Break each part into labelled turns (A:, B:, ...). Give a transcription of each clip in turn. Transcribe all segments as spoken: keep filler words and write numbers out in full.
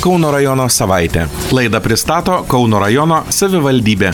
A: Kauno rajono savaitė. Laidą pristato Kauno rajono savivaldybė.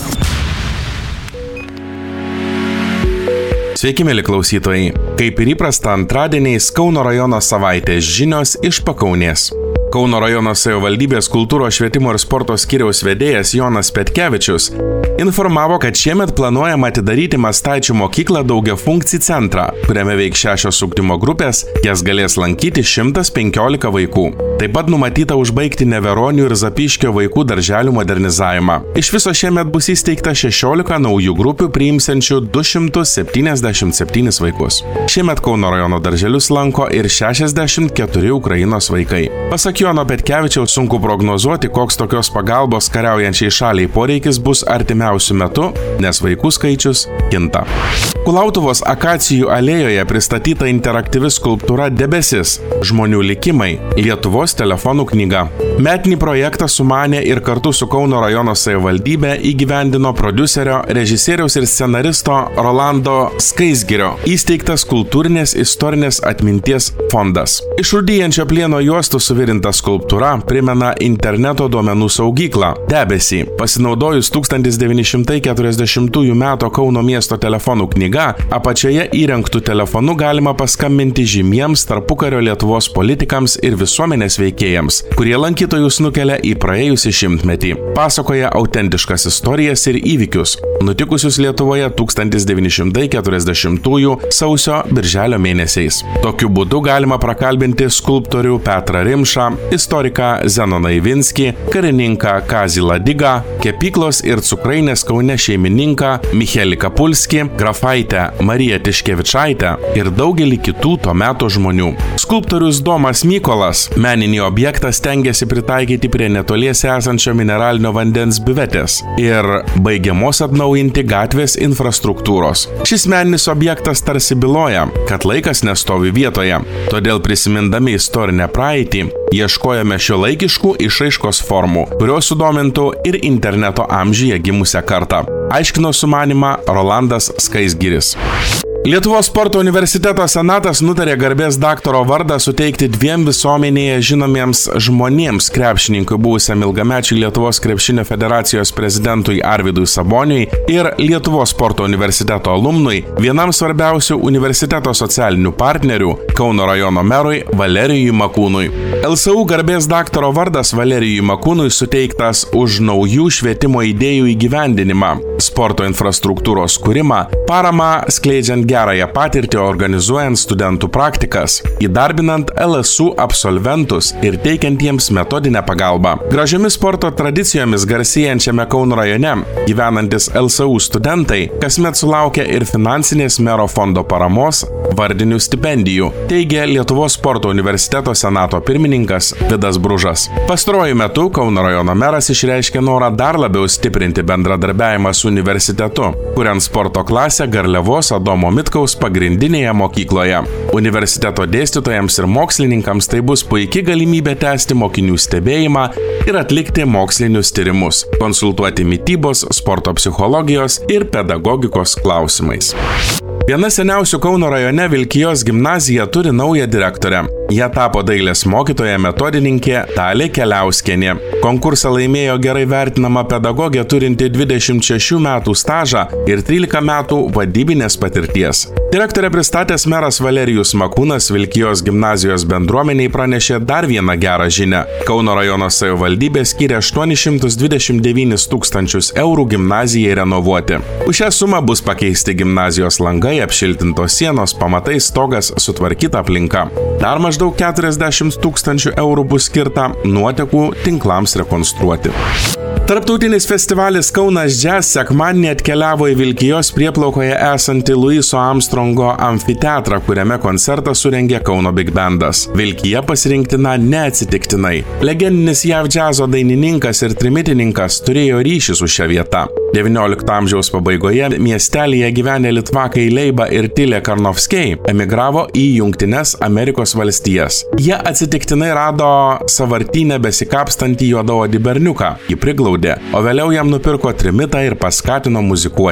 A: Sveiki, mėly klausytojai. Kaip ir įprasta antradieniais Kauno rajono savaitės žinios iš Pakaunės. Kauno rajono savivaldybės kultūros, švietimo ir sporto skyriaus vedėjas Jonas Petkevičius informavo, kad šiemet planuojama atidaryti Mastaičių mokyklą daugiafunkcį centrą, kuriame veiks šešios ugdymo grupės, jas galės lankyti šimtas penkiolika vaikų. Taip pat numatyta užbaigti Neveronių ir Zapyškio vaikų darželių modernizavimą. Iš viso šiemet bus įsteigta šešiolika naujų grupių priimsiančių du šimtus septyniasdešimt septynis vaikus. Šiemet Kauno rajono darželius lanko ir šešiasdešimt keturi Ukrainos vaikai. Pasak Jono Petkevičiaus sunku prognozuoti, koks tokios pagalbos kariaujančiai šaliai poreikis bus artimiausiu metu, nes vaikų skaičius kinta. Kulautuvos Akacijų alėjoje pristatyta interaktyvi skulptūra Debesis – žmonių likimai – Lietuvos telefonų knyga. Metinį projektą sumanė ir kartu su Kauno rajono savivaldybė įgyvendino prodiuserio, režisieriaus ir scenaristo Rolando Skaisgirio įsteigtas kultūrinės istorinės atminties fondas. Iš rūdyjančio plieno juostų suvirinta skulptūra primena interneto duomenų saugyklą Debesį. Pasinaudojus tūkstantis devyni šimtai keturiasdešimtųjų metų Kauno miesto telefonų knyga, apačioje įrengtų telefonu galima paskambinti žymiems tarpukario Lietuvos politikams ir visuomenės veikėjams, kurie lankytojus nukelia į praėjusį šimtmetį. Pasakoja autentiškas istorijas ir įvykius, nutikusius Lietuvoje tūkstantis devyni šimtai keturiasdešimtųjų sausio birželio mėnesiais. Tokiu būdu galima prakalbinti skulptorių Petrą Rimšą, istoriką Zenoną Ivinskį, karininką Kazį Ladigą, kepyklos ir cukrainės Kaune šeimininką Michelį Kapulskį, grafaitę Mariją Tiškevičaitę ir daugelį kitų to meto žmonių. Skulptorius Domas Mykolas meninį objektą stengiasi pritaikyti prie netoliese esančio mineralinio vandens biuvetės ir baigiamos atnaujinti gatvės infrastruktūros. Šis meninis objektas tarsi byloja, kad laikas nestovi vietoje, todėl prisimindami istorinę praeitį, ieškojame šiuolaikiškų išraiškos formų, kurios sudomintų ir interneto amžiuje gimusią kartą. Aiškino sumanimą Rolandas Skaisgiris. Lietuvos sporto universiteto senatas nutarė garbės daktaro vardą suteikti dviem visuomenėje žinomiems žmonėms – krepšininkui buvusiam ilgamečiui Lietuvos krepšinio federacijos prezidentui Arvydui Saboniui ir Lietuvos sporto universiteto alumnui, vienam svarbiausių universiteto socialinių partnerių – Kauno rajono merui Valerijui Makūnui. L S U garbės daktaro vardas Valerijui Makūnui suteiktas už naujų švietimo idėjų įgyvendinimą, sporto infrastruktūros kūrimą, paramą skleidžiant gerąją patirtį organizuojant studentų praktikas, įdarbinant L S U absolventus ir teikiant jiems metodinę pagalbą. Gražiomis sporto tradicijomis garsėjančiame Kauno rajone gyvenantis L S U studentai kasmet sulaukia ir finansinės mero fondo paramos, vardinių stipendijų, teigia Lietuvos sporto universiteto senato pirmininkas Vidas Bružas. Pastaruoju metu Kauno rajono meras išreiškė norą dar labiau stiprinti bendradarbiavimą su universitetu, kuriant sporto klasę Garliavos Adomo Mitkaus pagrindinėje mokykloje. Universiteto dėstytojams ir mokslininkams tai bus puikia galimybė tęsti mokinių stebėjimą ir atlikti mokslinius tyrimus, konsultuoti mitybos, sporto psichologijos ir pedagogikos klausimais. Viena seniausių Kauno rajone Vilkijos gimnazija turi naują direktorę. Jie tapo dailės mokytoja metodininkė Talė Keliauskienė. Konkursą laimėjo gerai vertinama pedagogė turinti dvidešimt šešių metų stažą ir trylika metų vadybinės patirties. Direktorė pristatęs meras Valerijus Makūnas Vilkijos gimnazijos bendruomeniai pranešė dar vieną gerą žinią. Kauno rajono savivaldybė skyrė aštuonis šimtus dvidešimt devynis tūkstančius eurų gimnazijai renovuoti. Už šią sumą bus pakeisti gimnazijos langai, apšiltintos sienos, pamatai, stogas, sutvarkyta aplinka. Dar maždaug keturiasdešimt tūkstančių eurų bus skirta nuotekų tinklams rekonstruoti. Tarptautinis festivalis Kaunas Jazz sekmadienį atkeliavo į Vilkijos prieplaukoje esantį Louiso Armstrongo amfiteatrą, kuriame koncertą surengė Kauno Big Bandas. Vilkija pasirinktina neatsitiktinai. Legendinis J A V džiazo dainininkas ir trimitininkas turėjo ryšį su šia vieta. devyniolikto amžiaus pabaigoje miestelyje gyvenę litvakai Leiba ir Tilė Karnovskiai emigravo į Jungtines Amerikos valstijas. Jie atsitiktinai rado sąvartyne besikapstantį juodaodį berniuką. Jį priglaudė, o vėliau jam nupirko trimitą ir paskatino muzikuoti.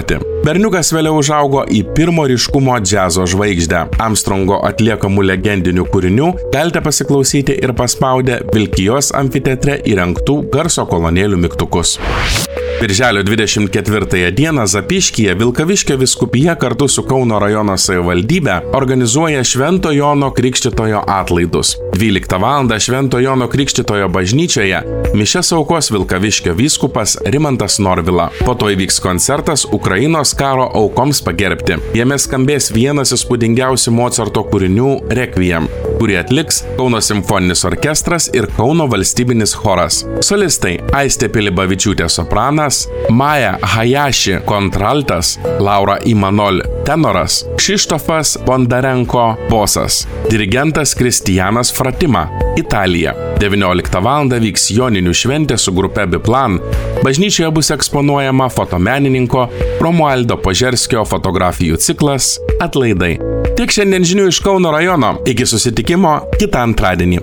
A: Berniukas vėliau užaugo į pirmo ryškumo džiazo žvaigždę. Armstrongo atliekamų legendinių kūrinių galite pasiklausyti ir paspaudę Vilkijos amfiteatre įrengtų garso kolonėlių mygtukus. Birželio dvidešimt ketvirtąją dieną Zapyškyje Vilkaviškio vyskupija kartu su Kauno rajono savivaldybe organizuoja Švento Jono Krikštytojo atlaidus. dvyliktą valandą Švento Jono Krikštytojo bažnyčioje mišias aukos Vilkaviškio vyskupas Rimantas Norvila. Po to įvyks koncertas Ukrainos karo aukoms pagerbti. Jame skambės vienas įspūdingiausių Mocarto kūrinių Requiem, kurį atliks Kauno simfoninis orkestras ir Kauno valstybinis choras. Solistai Aistė Pilibavičiūtė sopranas, Maja Hayashi kontraltas, Laura Imanol tenoras, Kšištofas Bondarenko bosas, dirigentas Kristijanas Fratima, Italija. devynioliktą valandą vyks joninių šventė su grupe Biplan. Bažnyčioje bus eksponuojama fotomenininko Romualdo Požerskio fotografijų ciklas Atlaidai. Tiek šiandien žinių iš Kauno rajono. Iki susitikimo kitą antradienį.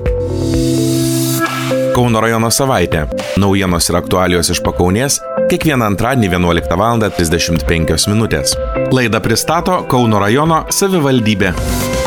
A: Kauno rajono savaitė. Naujienos ir aktualijos iš Pakaunės kiekvieną antradienį vienuoliktą valandą trisdešimt penkios minutės. Laidą pristato Kauno rajono savivaldybė.